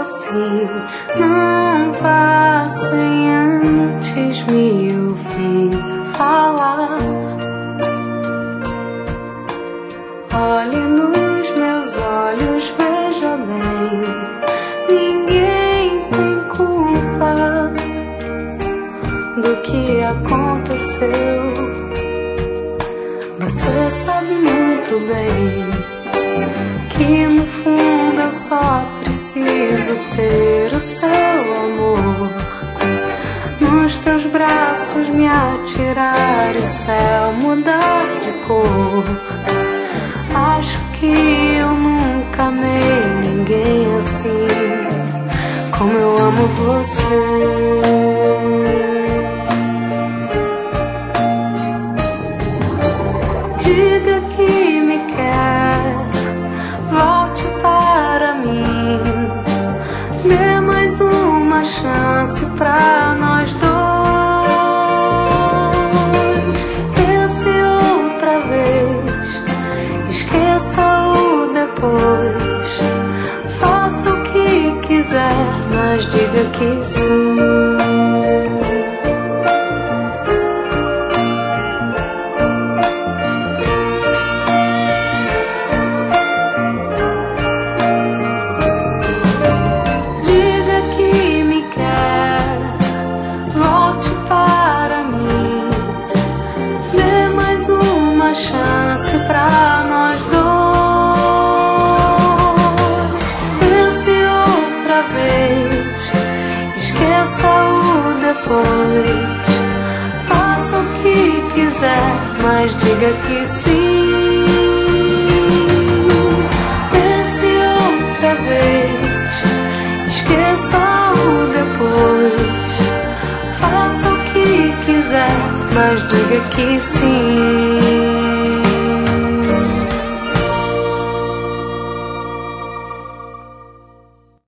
assim. Não vá sem antes me ouvir falar. Olhe nos meus olhos, veja bem, ninguém tem culpa do que aconteceu. Você sabe muito bem que no fundo eu só preciso ter o seu amor. Nos teus braços me atirar, o céu mudar de cor. Acho que eu nunca amei ninguém assim como eu amo você. Diga que me quer, volte para mim, dê mais uma chance pra nós dois. Pense outra vez, esqueça o depois. Faça o que quiser, mas diga que sim. Chance pra nós dois. Pense outra vez, esqueça o depois. Faça o que quiser, mas diga que sim. Pense outra vez, esqueça o depois. Faça o que quiser, mas diga que sim.